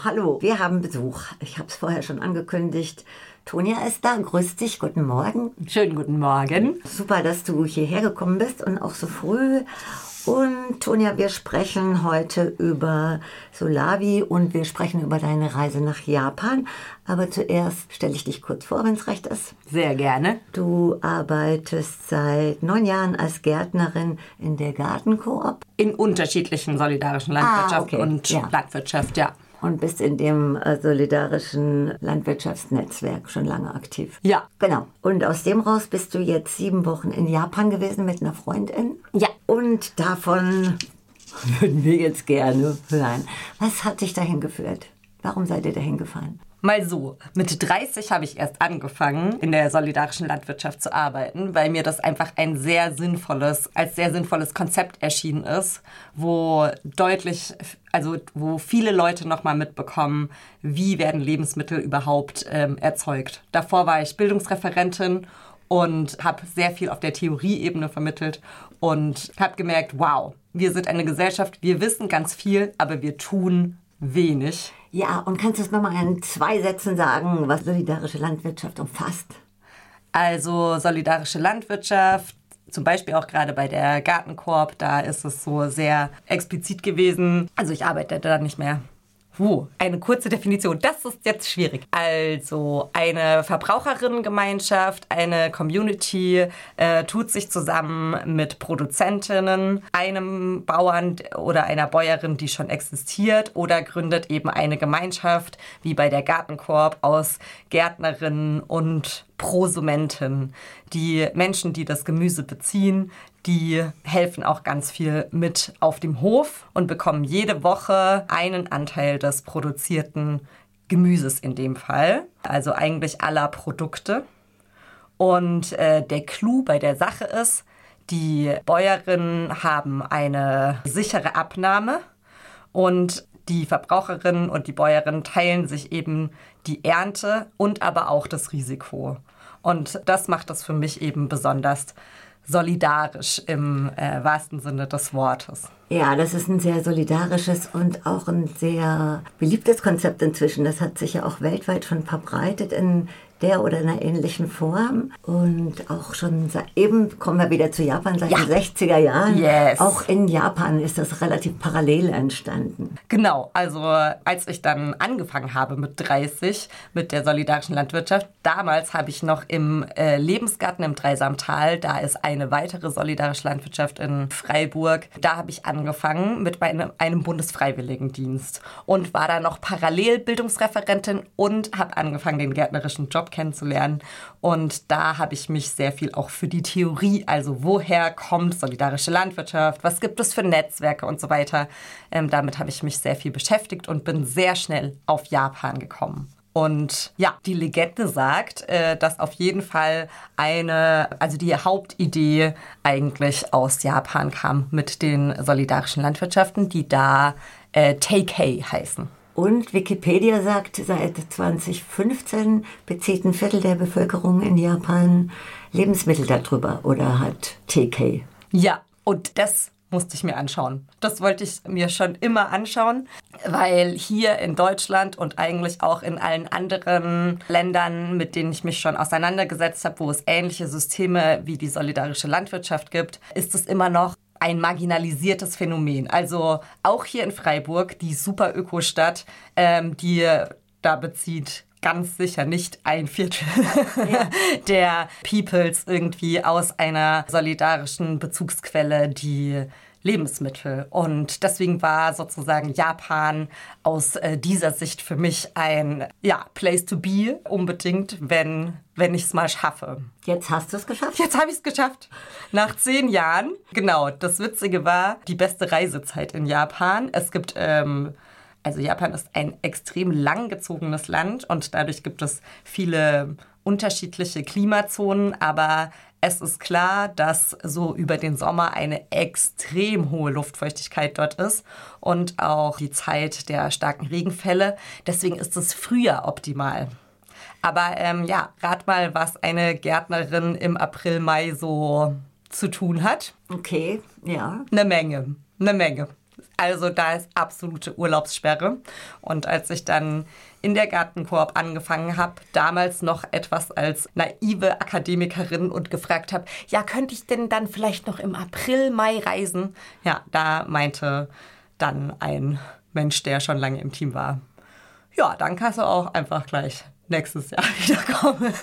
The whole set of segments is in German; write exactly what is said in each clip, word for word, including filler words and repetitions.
Hallo, wir haben Besuch. Ich habe es vorher schon angekündigt. Tonja ist da. Grüß dich, guten Morgen. Schönen guten Morgen. Super, dass du hierher gekommen bist und auch so früh. Und Tonja, wir sprechen heute über Solavi und wir sprechen über deine Reise nach Japan. Aber zuerst stelle ich dich kurz vor, wenn es recht ist. Sehr gerne. Du arbeitest seit neun Jahren als Gärtnerin in der Gartenkoop. In unterschiedlichen solidarischen Landwirtschaften Ah, okay. und Ja. Landwirtschaft, ja. Und bist in dem äh, solidarischen Landwirtschaftsnetzwerk schon lange aktiv. Ja. Genau. Und aus dem raus bist du jetzt sieben Wochen in Japan gewesen mit einer Freundin. Ja. Und davon würden wir jetzt gerne hören. Was hat dich dahin geführt? Warum seid ihr dahin gefahren? Mal so, mit dreißig habe ich erst angefangen, in der solidarischen Landwirtschaft zu arbeiten, weil mir das einfach ein sehr sinnvolles, als sehr sinnvolles Konzept erschienen ist, wo deutlich, also wo viele Leute nochmal mitbekommen, wie werden Lebensmittel überhaupt ähm, erzeugt. Davor war ich Bildungsreferentin und habe sehr viel auf der Theorieebene vermittelt und habe gemerkt, wow, wir sind eine Gesellschaft, wir wissen ganz viel, aber wir tun wenig. Ja, und kannst du es nochmal in zwei Sätzen sagen, was solidarische Landwirtschaft umfasst? Also solidarische Landwirtschaft, zum Beispiel auch gerade bei der Gartenkoop, da ist es so sehr explizit gewesen. Also ich arbeite da nicht mehr. Uh, eine kurze Definition, das ist jetzt schwierig. Also eine Verbraucherinnengemeinschaft, eine Community äh, tut sich zusammen mit Produzentinnen, einem Bauern oder einer Bäuerin, die schon existiert, oder gründet eben eine Gemeinschaft, wie bei der Gartenkoop, aus Gärtnerinnen und Prosumenten. Die Menschen, die das Gemüse beziehen, die helfen auch ganz viel mit auf dem Hof und bekommen jede Woche einen Anteil des produzierten Gemüses in dem Fall. Also eigentlich aller Produkte. Und äh, der Clou bei der Sache ist, die Bäuerinnen haben eine sichere Abnahme und die Verbraucherinnen und die Bäuerinnen teilen sich eben die Ernte und aber auch das Risiko. Und das macht das für mich eben besonders solidarisch im äh, wahrsten Sinne des Wortes. Ja, das ist ein sehr solidarisches und auch ein sehr beliebtes Konzept inzwischen. Das hat sich ja auch weltweit schon verbreitet in der oder einer ähnlichen Form. Und auch schon seit, eben kommen wir wieder zu Japan, seit Ja. den sechziger Jahren. Yes. Auch in Japan ist das relativ parallel entstanden. Genau, also als ich dann angefangen habe mit dreißig, mit der solidarischen Landwirtschaft, damals habe ich noch im äh, Lebensgarten im Dreisamtal, da ist eine weitere solidarische Landwirtschaft in Freiburg, da habe ich angefangen mit meinem, einem Bundesfreiwilligendienst und war da noch parallel Bildungsreferentin und habe angefangen, den gärtnerischen Job kennenzulernen. Und da habe ich mich sehr viel auch für die Theorie, also woher kommt solidarische Landwirtschaft, was gibt es für Netzwerke und so weiter. Ähm, damit habe ich mich sehr viel beschäftigt und bin sehr schnell auf Japan gekommen. Und ja, die Legende sagt, äh, dass auf jeden Fall eine, also die Hauptidee eigentlich aus Japan kam mit den solidarischen Landwirtschaften, die da äh, Teikei heißen. Und Wikipedia sagt, seit zwanzig fünfzehn bezieht ein Viertel der Bevölkerung in Japan Lebensmittel darüber oder hat T K. Ja, und das musste ich mir anschauen. Das wollte ich mir schon immer anschauen, weil hier in Deutschland und eigentlich auch in allen anderen Ländern, mit denen ich mich schon auseinandergesetzt habe, wo es ähnliche Systeme wie die solidarische Landwirtschaft gibt, ist es immer noch ein marginalisiertes Phänomen. Also auch hier in Freiburg, die super Ökostadt, ähm, die da bezieht ganz sicher nicht ein Viertel ja. der Peoples irgendwie aus einer solidarischen Bezugsquelle, die Lebensmittel. Und deswegen war sozusagen Japan aus äh, dieser Sicht für mich ein ja, Place to be, unbedingt, wenn, wenn ich es mal schaffe. Jetzt hast du es geschafft? Jetzt habe ich es geschafft. Nach zehn Jahren. Genau, das Witzige war, die beste Reisezeit in Japan. Es gibt... Ähm, Also Japan ist ein extrem langgezogenes Land und dadurch gibt es viele unterschiedliche Klimazonen, aber es ist klar, dass so über den Sommer eine extrem hohe Luftfeuchtigkeit dort ist und auch die Zeit der starken Regenfälle. Deswegen ist das Frühjahr optimal. Aber ähm, ja, rat mal, was eine Gärtnerin im April, Mai so zu tun hat. Okay, ja. Eine Menge, eine Menge. Also da ist absolute Urlaubssperre. Und als ich dann in der Gartenkoop angefangen habe, damals noch etwas als naive Akademikerin und gefragt habe, ja, könnte ich denn dann vielleicht noch im April, Mai reisen? Ja, da meinte dann ein Mensch, der schon lange im Team war, ja, dann kannst du auch einfach gleich nächstes Jahr wiederkommen.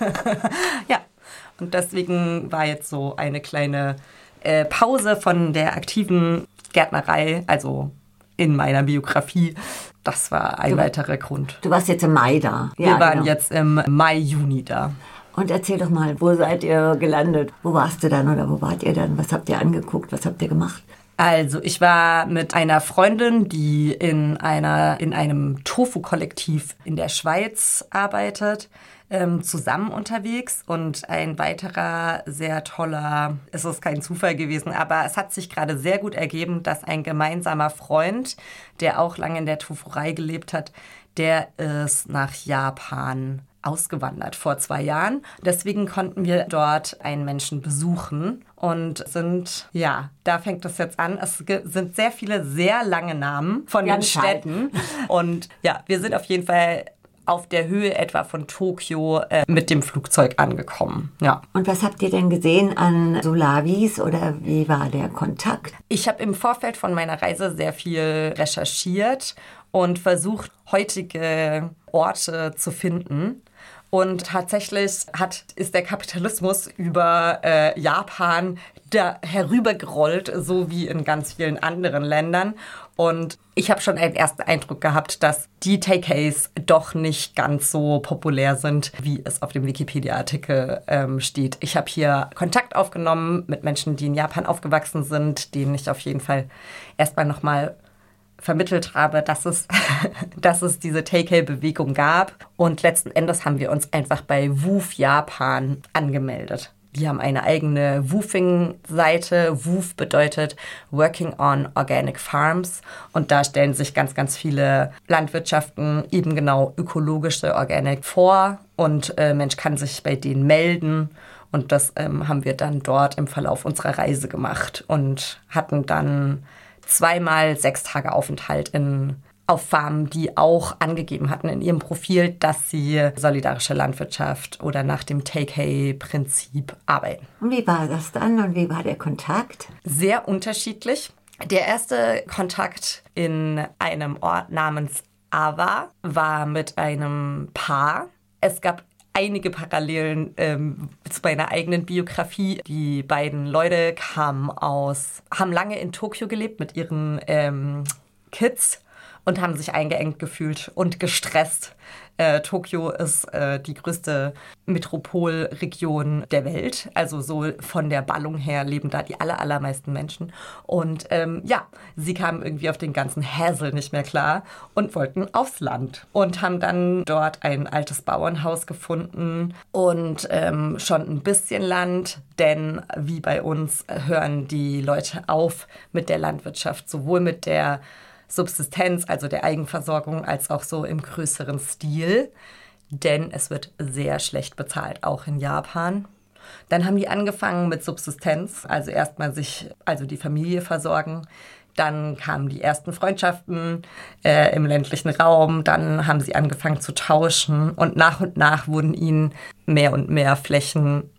Ja, und deswegen war jetzt so eine kleine äh, Pause von der aktiven Gärtnerei, also in meiner Biografie. Das war ein du, weiterer Grund. Du warst jetzt im Mai da. Wir ja, waren genau. jetzt im Mai, Juni da. Und erzähl doch mal, wo seid ihr gelandet? Wo warst du dann oder wo wart ihr dann? Was habt ihr angeguckt? Was habt ihr gemacht? Also ich war mit einer Freundin, die in einer in einem Tofu-Kollektiv in der Schweiz arbeitet, ähm, zusammen unterwegs. Und ein weiterer sehr toller, es ist kein Zufall gewesen, aber es hat sich gerade sehr gut ergeben, dass ein gemeinsamer Freund, der auch lange in der Tofuerei gelebt hat, der ist nach Japan ausgewandert vor zwei Jahren. Deswegen konnten wir dort einen Menschen besuchen und sind, ja, da fängt es jetzt an. Es sind sehr viele sehr lange Namen von den Städten. Und ja, wir sind auf jeden Fall auf der Höhe etwa von Tokio äh, mit dem Flugzeug angekommen. Ja. Und was habt ihr denn gesehen an Solawis oder wie war der Kontakt? Ich habe im Vorfeld von meiner Reise sehr viel recherchiert und versucht, heutige Orte zu finden. Und tatsächlich hat, ist der Kapitalismus über äh, Japan da herübergerollt, so wie in ganz vielen anderen Ländern. Und ich habe schon einen ersten Eindruck gehabt, dass die Takeaways doch nicht ganz so populär sind, wie es auf dem Wikipedia-Artikel ähm, steht. Ich habe hier Kontakt aufgenommen mit Menschen, die in Japan aufgewachsen sind, denen ich auf jeden Fall erstmal nochmal vermittelt habe, dass es, dass es diese Takeaway-Bewegung gab. Und letzten Endes haben wir uns einfach bei Woof Japan angemeldet. Die haben eine eigene Woofing-Seite. Woof bedeutet Working on Organic Farms. Und da stellen sich ganz, ganz viele Landwirtschaften eben genau ökologische Organic vor. Und äh, Mensch kann sich bei denen melden. Und das ähm, haben wir dann dort im Verlauf unserer Reise gemacht und hatten dann zweimal sechs Tage Aufenthalt in, auf Farmen, die auch angegeben hatten in ihrem Profil, dass sie solidarische Landwirtschaft oder nach dem Take-Hay-Prinzip arbeiten. Und wie war das dann und wie war der Kontakt? Sehr unterschiedlich. Der erste Kontakt in einem Ort namens Awa war mit einem Paar. Es gab einige Parallelen ähm, zu meiner eigenen Biografie. Die beiden Leute kamen aus, haben lange in Tokio gelebt mit ihren ähm, Kids und haben sich eingeengt gefühlt und gestresst. Äh, Tokio ist äh, die größte Metropolregion der Welt. Also so von der Ballung her leben da die aller, allermeisten Menschen. Und ähm, ja, sie kamen irgendwie auf den ganzen Hassel nicht mehr klar und wollten aufs Land. Und haben dann dort ein altes Bauernhaus gefunden und ähm, schon ein bisschen Land. Denn wie bei uns hören die Leute auf mit der Landwirtschaft, sowohl mit der Subsistenz, also der Eigenversorgung, als auch so im größeren Stil, denn es wird sehr schlecht bezahlt, auch in Japan. Dann haben die angefangen mit Subsistenz, also erstmal sich, also die Familie versorgen. Dann kamen die ersten Freundschaften äh, im ländlichen Raum. Dann haben sie angefangen zu tauschen und nach und nach wurden ihnen mehr und mehr Flächen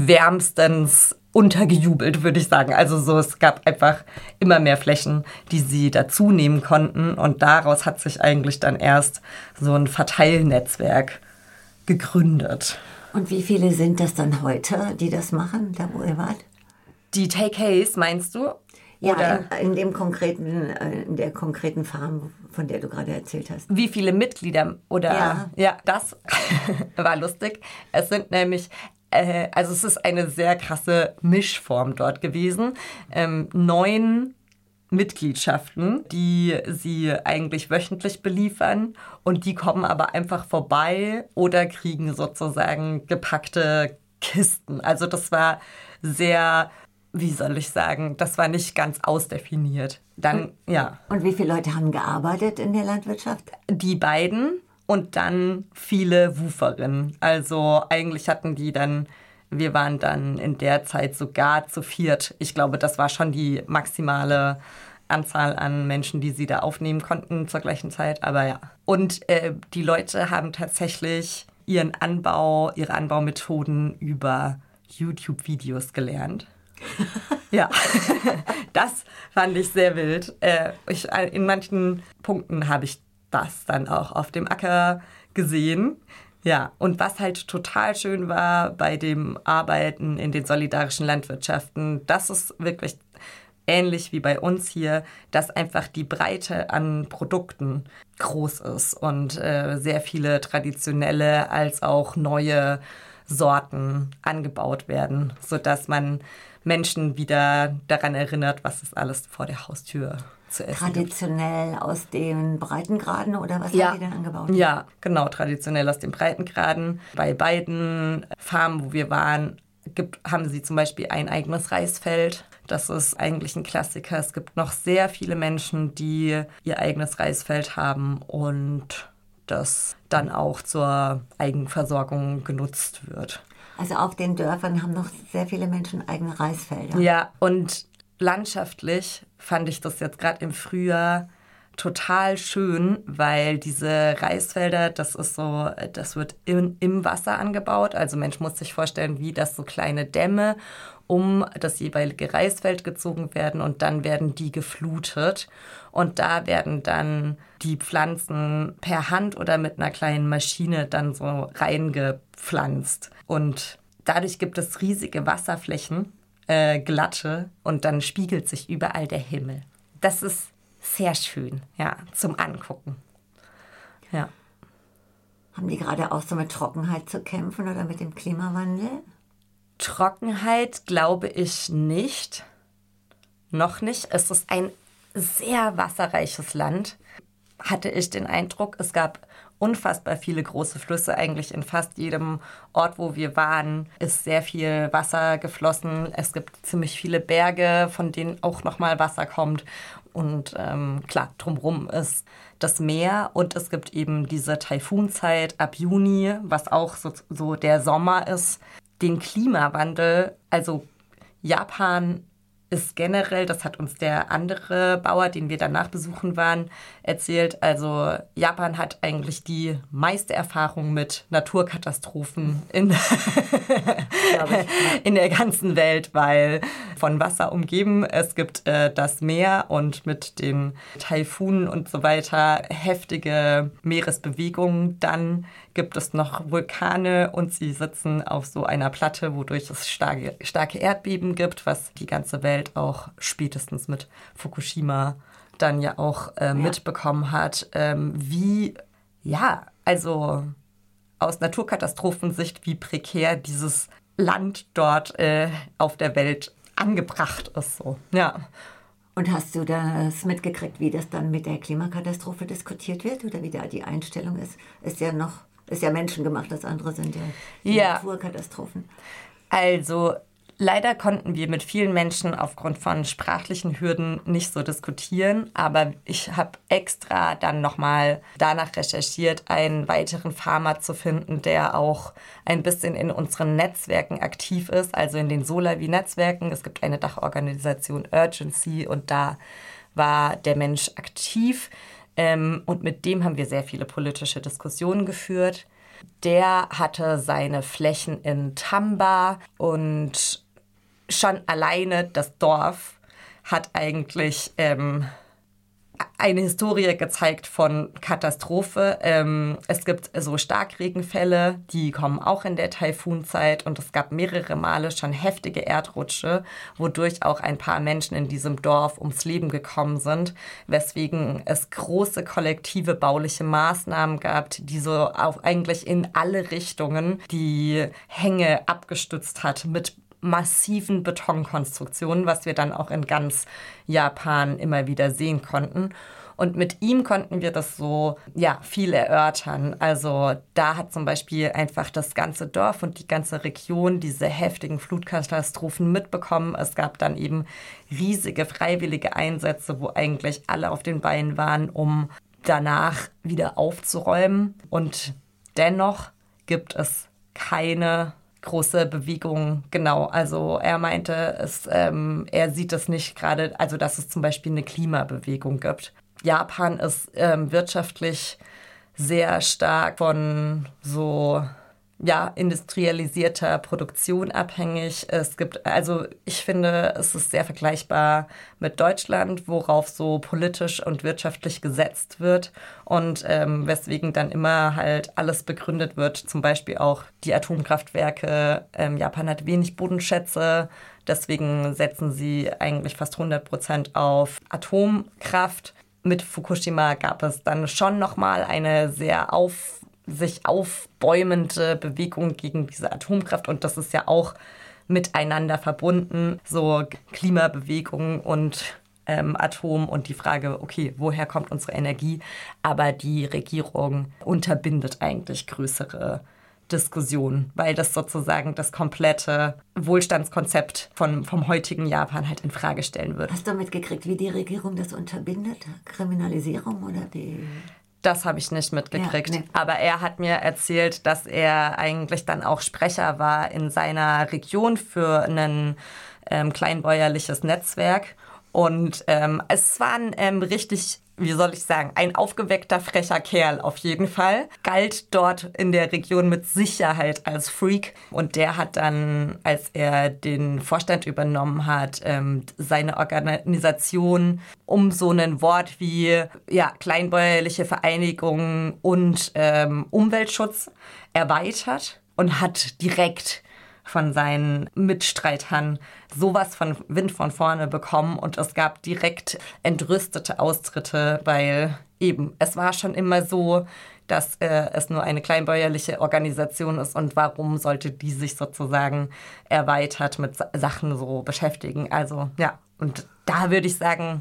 wärmstens untergejubelt, würde ich sagen. Also so, es gab einfach immer mehr Flächen, die sie dazu nehmen konnten. Und daraus hat sich eigentlich dann erst so ein Verteilnetzwerk gegründet. Und wie viele sind das dann heute, die das machen, da wo ihr wart? Die Take-Hays, meinst du? Ja, Oder in, in, dem konkreten, in der konkreten Farm, von der du gerade erzählt hast. Wie viele Mitglieder? Oder? Ja, ja das war lustig. Es sind nämlich Also es ist eine sehr krasse Mischform dort gewesen. Ähm, neun Mitgliedschaften, die sie eigentlich wöchentlich beliefern und die kommen aber einfach vorbei oder kriegen sozusagen gepackte Kisten. Also das war sehr, wie soll ich sagen, das war nicht ganz ausdefiniert. Dann, und, ja. Und wie viele Leute haben gearbeitet in der Landwirtschaft? Die beiden. Und dann viele Wuferinnen. Also eigentlich hatten die dann, wir waren dann in der Zeit sogar zu viert. Ich glaube, das war schon die maximale Anzahl an Menschen, die sie da aufnehmen konnten zur gleichen Zeit. Aber ja. Und äh, die Leute haben tatsächlich ihren Anbau, ihre Anbaumethoden über YouTube-Videos gelernt. Ja, das fand ich sehr wild. Äh, ich, in manchen Punkten habe ich das dann auch auf dem Acker gesehen. Ja, und was halt total schön war bei dem Arbeiten in den solidarischen Landwirtschaften, das ist wirklich ähnlich wie bei uns hier, dass einfach die Breite an Produkten groß ist und äh, sehr viele traditionelle als auch neue Sorten angebaut werden, sodass man Menschen wieder daran erinnert, was es alles vor der Haustür zu essen traditionell gibt. Aus den Breitengraden oder was ja. haben die denn angebaut? Ja, genau, traditionell aus den Breitengraden. Bei beiden Farmen, wo wir waren, gibt, haben sie zum Beispiel ein eigenes Reisfeld. Das ist eigentlich ein Klassiker. Es gibt noch sehr viele Menschen, die ihr eigenes Reisfeld haben und das dann auch zur Eigenversorgung genutzt wird. Also auf den Dörfern haben noch sehr viele Menschen eigene Reisfelder. Ja, und landschaftlich fand ich das jetzt gerade im Frühjahr total schön, weil diese Reisfelder, das ist so, das wird in, im Wasser angebaut. Also Mensch muss sich vorstellen, wie das so kleine Dämme um das jeweilige Reisfeld gezogen werden und dann werden die geflutet. Und da werden dann die Pflanzen per Hand oder mit einer kleinen Maschine dann so reingepflanzt. Und dadurch gibt es riesige Wasserflächen, äh, glatte, und dann spiegelt sich überall der Himmel. Das ist sehr schön, ja, zum Angucken. Ja. Haben die gerade auch so mit Trockenheit zu kämpfen oder mit dem Klimawandel? Trockenheit glaube ich nicht. Noch nicht. Es ist ein sehr wasserreiches Land, hatte ich den Eindruck. Es gab unfassbar viele große Flüsse. Eigentlich in fast jedem Ort, wo wir waren, ist sehr viel Wasser geflossen. Es gibt ziemlich viele Berge, von denen auch nochmal Wasser kommt. Und ähm, klar, drumherum ist das Meer und es gibt eben diese Taifunzeit ab Juni, was auch so, so der Sommer ist. Den Klimawandel, also Japan ist generell, das hat uns der andere Bauer, den wir danach besuchen waren, erzählt. Also Japan hat eigentlich die meiste Erfahrung mit Naturkatastrophen in, in der ganzen Welt, weil von Wasser umgeben, es gibt äh, das Meer und mit den Taifunen und so weiter heftige Meeresbewegungen. Dann gibt es noch Vulkane und sie sitzen auf so einer Platte, wodurch es starke, starke Erdbeben gibt, was die ganze Welt auch spätestens mit Fukushima dann ja auch äh, mitbekommen hat, ähm, wie, ja, also aus Naturkatastrophensicht, wie prekär dieses Land dort äh, auf der Welt angebracht ist. So. Ja. Und hast du das mitgekriegt, wie das dann mit der Klimakatastrophe diskutiert wird oder wie da die Einstellung ist? Ist ja noch, ist ja menschengemacht, das andere sind ja die ja. Naturkatastrophen. Also leider konnten wir mit vielen Menschen aufgrund von sprachlichen Hürden nicht so diskutieren, aber ich habe extra dann nochmal danach recherchiert, einen weiteren Farmer zu finden, der auch ein bisschen in unseren Netzwerken aktiv ist, also in den Solavi-Netzwerken. Es gibt eine Dachorganisation Urgency und da war der Mensch aktiv ähm, und mit dem haben wir sehr viele politische Diskussionen geführt. Der hatte seine Flächen in Tamba und schon alleine das Dorf hat eigentlich ähm, eine Historie gezeigt von Katastrophe. Ähm, es gibt so Starkregenfälle, die kommen auch in der Taifunzeit und es gab mehrere Male schon heftige Erdrutsche, wodurch auch ein paar Menschen in diesem Dorf ums Leben gekommen sind, weswegen es große kollektive bauliche Maßnahmen gab, die so auch eigentlich in alle Richtungen die Hänge abgestützt hat mit massiven Betonkonstruktionen, was wir dann auch in ganz Japan immer wieder sehen konnten. Und mit ihm konnten wir das so, ja, viel erörtern. Also da hat zum Beispiel einfach das ganze Dorf und die ganze Region diese heftigen Flutkatastrophen mitbekommen. Es gab dann eben riesige freiwillige Einsätze, wo eigentlich alle auf den Beinen waren, um danach wieder aufzuräumen. Und dennoch gibt es keine große Bewegung, genau. Also er meinte, es, ähm, er sieht es nicht gerade, also dass es zum Beispiel eine Klimabewegung gibt. Japan ist ähm, wirtschaftlich sehr stark von so ja, industrialisierter Produktion abhängig. Es gibt, also ich finde, es ist sehr vergleichbar mit Deutschland, worauf so politisch und wirtschaftlich gesetzt wird und ähm, weswegen dann immer halt alles begründet wird, zum Beispiel auch die Atomkraftwerke. Ähm, Japan hat wenig Bodenschätze, deswegen setzen sie eigentlich fast hundert Prozent auf Atomkraft. Mit Fukushima gab es dann schon nochmal eine sehr auf sich aufbäumende Bewegung gegen diese Atomkraft und das ist ja auch miteinander verbunden, so Klimabewegung und ähm, Atom und die Frage, okay, woher kommt unsere Energie? Aber die Regierung unterbindet eigentlich größere Diskussionen, weil das sozusagen das komplette Wohlstandskonzept von, vom heutigen Japan halt in Frage stellen wird. Hast du mitgekriegt, wie die Regierung das unterbindet? Kriminalisierung oder wie? Das habe ich nicht mitgekriegt. Ja, nee. Aber er hat mir erzählt, dass er eigentlich dann auch Sprecher war in seiner Region für ein ähm, kleinbäuerliches Netzwerk. Und ähm, es war ein ähm, richtig, wie soll ich sagen, ein aufgeweckter, frecher Kerl auf jeden Fall. Galt dort in der Region mit Sicherheit als Freak. Und der hat dann, als er den Vorstand übernommen hat, ähm, seine Organisation um so ein Wort wie ja, kleinbäuerliche Vereinigung und ähm, Umweltschutz erweitert und hat direkt von seinen Mitstreitern sowas von Wind von vorne bekommen und es gab direkt entrüstete Austritte, weil eben, es war schon immer so, dass äh, es nur eine kleinbäuerliche Organisation ist und warum sollte die sich sozusagen erweitert mit Sa- Sachen so beschäftigen. Also ja, und da würde ich sagen,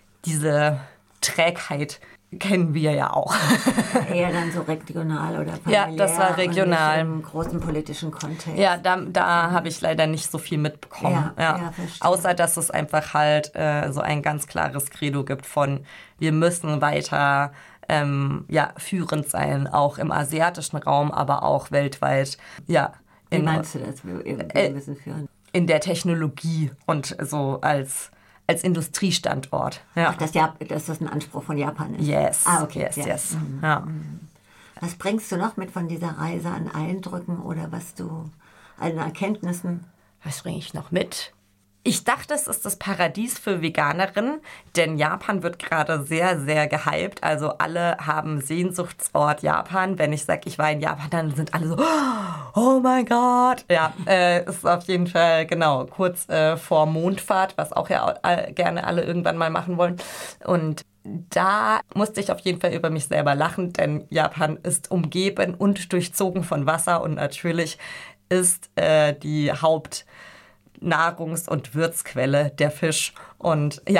diese Trägheit kennen wir ja auch. Eher dann so regional oder familiär. Ja, das war regional. Und nicht im großen politischen Kontext. Ja, da, da habe ich leider nicht so viel mitbekommen. Ja, ja. ja, verstehe. Außer, dass es einfach halt äh, so ein ganz klares Credo gibt von, wir müssen weiter ähm, ja, führend sein, auch im asiatischen Raum, aber auch weltweit. Ja, Wie in, meinst du das? Wir, wir äh, müssen führen. in der Technologie und so als als Industriestandort. Ja. Ach, dass, Jap- dass das ein Anspruch von Japan ist? Yes, Ah, okay. yes, ja. yes. Mhm. Ja. Was bringst du noch mit von dieser Reise an Eindrücken oder was du an Erkenntnissen? Was bringe ich noch mit? Ich dachte, es ist das Paradies für Veganerinnen, denn Japan wird gerade sehr, sehr gehypt. Also alle haben Sehnsuchtsort Japan. Wenn ich sage, ich war in Japan, dann sind alle so, oh mein Gott. Ja, äh, ist auf jeden Fall, genau, kurz äh, vor Mondfahrt, was auch ja all, gerne alle irgendwann mal machen wollen. Und da musste ich auf jeden Fall über mich selber lachen, denn Japan ist umgeben und durchzogen von Wasser und natürlich ist äh, die Haupt Nahrungs- und Würzquelle der Fisch. Und ja,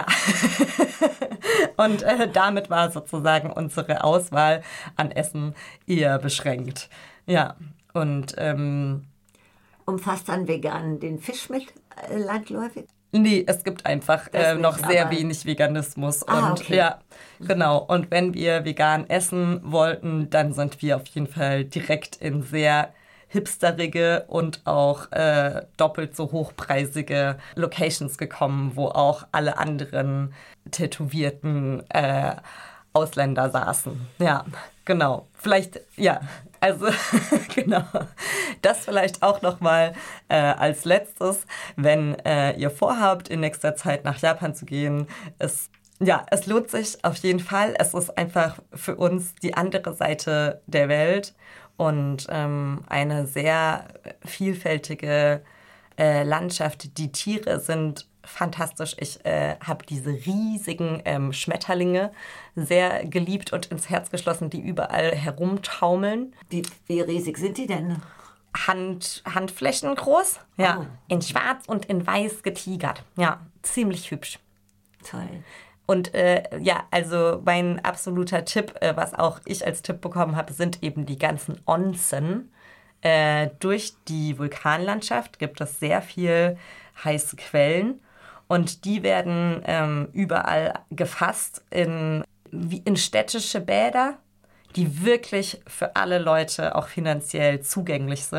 und äh, damit war sozusagen unsere Auswahl an Essen eher beschränkt. Ja, und ähm, Umfasst dann vegan den Fisch mit äh, landläufig? nee, es gibt einfach äh, nicht, noch sehr aber- wenig Veganismus. Ah, und okay. ja, genau. Und wenn wir vegan essen wollten, dann sind wir auf jeden Fall direkt in sehr hipsterige und auch äh, doppelt so hochpreisige Locations gekommen, wo auch alle anderen tätowierten äh, Ausländer saßen. Ja, genau. Vielleicht, ja, also genau. Das vielleicht auch nochmal äh, als letztes, wenn äh, ihr vorhabt, in nächster Zeit nach Japan zu gehen. Es, ja, es lohnt sich auf jeden Fall. Es ist einfach für uns die andere Seite der Welt. Und ähm, eine sehr vielfältige äh, Landschaft. Die Tiere sind fantastisch. Ich äh, habe diese riesigen ähm, Schmetterlinge sehr geliebt und ins Herz geschlossen, die überall herumtaumeln. Wie, wie riesig sind die denn? Hand, Handflächen groß, ja, Oh. in schwarz und in weiß getigert. Ja, ziemlich hübsch. Toll. Und äh, ja, also mein absoluter Tipp, äh, was auch ich als Tipp bekommen habe, sind eben die ganzen Onsen. Äh, durch die Vulkanlandschaft gibt es sehr viel heiße Quellen und die werden ähm, überall gefasst in, wie in städtische Bäder, die wirklich für alle Leute auch finanziell zugänglich sind.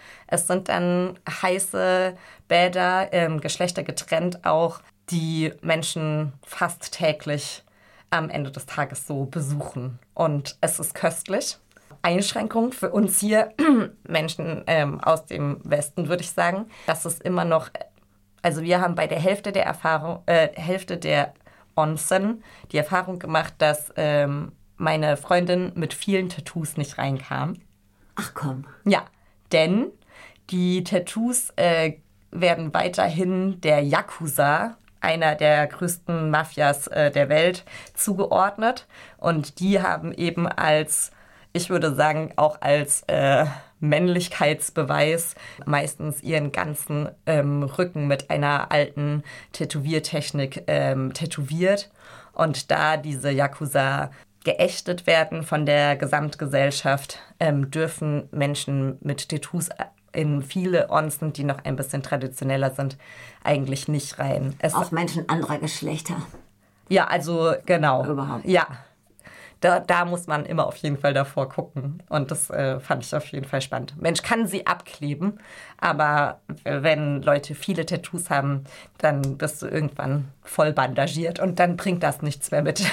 Es sind dann heiße Bäder, ähm, geschlechtergetrennt auch, die Menschen fast täglich am Ende des Tages so besuchen. Und es ist köstlich. Einschränkung für uns hier, Menschen ähm, aus dem Westen, würde ich sagen, dass es immer noch, also wir haben bei der Hälfte der Erfahrung, äh, Hälfte der Onsen die Erfahrung gemacht, dass ähm, meine Freundin mit vielen Tattoos nicht reinkam. Ach komm. Ja, denn die Tattoos äh, werden weiterhin der Yakuza, einer der größten Mafias äh, der Welt, zugeordnet. Und die haben eben als, ich würde sagen, auch als äh, Männlichkeitsbeweis meistens ihren ganzen ähm, Rücken mit einer alten Tätowiertechnik ähm, tätowiert. Und da diese Yakuza geächtet werden von der Gesamtgesellschaft, ähm, dürfen Menschen mit Tattoos in viele Onsen, die noch ein bisschen traditioneller sind, eigentlich nicht rein. Es Auch Menschen anderer Geschlechter. Ja, also genau. Überhaupt. Ja, da, da muss man immer auf jeden Fall davor gucken. Und das äh, fand ich auf jeden Fall spannend. Mensch, kann sie abkleben, aber wenn Leute viele Tattoos haben, dann bist du irgendwann voll bandagiert und dann bringt das nichts mehr mit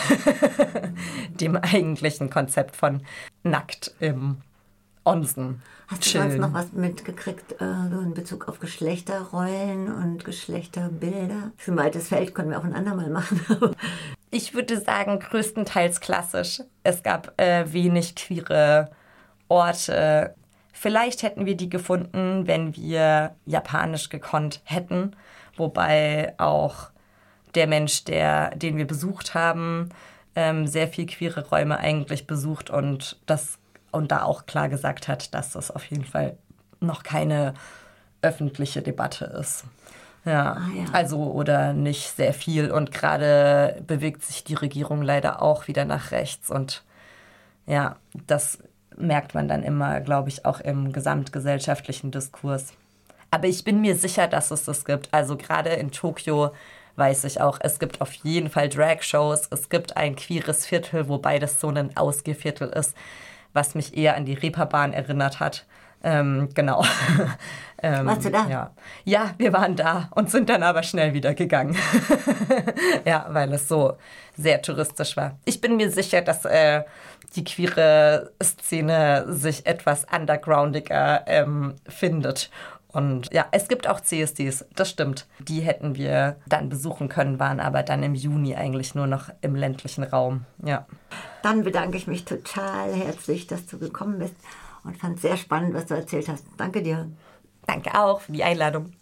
dem eigentlichen Konzept von nackt im Onsen. Hast du chillen. sonst noch was mitgekriegt äh, so in Bezug auf Geschlechterrollen und Geschlechterbilder? Das ist ein weites Feld, können wir auch ein andermal machen. Ich würde sagen, größtenteils klassisch. Es gab äh, wenig queere Orte. Vielleicht hätten wir die gefunden, wenn wir japanisch gekonnt hätten. Wobei auch der Mensch, der, den wir besucht haben, ähm, sehr viel queere Räume eigentlich besucht und das und da auch klar gesagt hat, dass das auf jeden Fall noch keine öffentliche Debatte ist. Ja, Ah, ja. also oder nicht sehr viel. Und gerade bewegt sich die Regierung leider auch wieder nach rechts. Und ja, das merkt man dann immer, glaube ich, auch im gesamtgesellschaftlichen Diskurs. Aber ich bin mir sicher, dass es das gibt. Also gerade in Tokio weiß ich auch, es gibt auf jeden Fall Drag-Shows. Es gibt ein queeres Viertel, wobei das so ein Ausgehviertel ist, was mich eher an die Reeperbahn erinnert hat. Ähm, genau. ähm, Warst du da? Ja. ja, wir waren da und sind dann aber schnell wieder gegangen. Ja, weil es so sehr touristisch war. Ich bin mir sicher, dass äh, die queere Szene sich etwas undergroundiger ähm, findet. Und ja, es gibt auch C S Ds, das stimmt. Die hätten wir dann besuchen können, waren aber dann im Juni eigentlich nur noch im ländlichen Raum. Ja. Dann bedanke ich mich total herzlich, dass du gekommen bist und fand es sehr spannend, was du erzählt hast. Danke dir. Danke auch für die Einladung.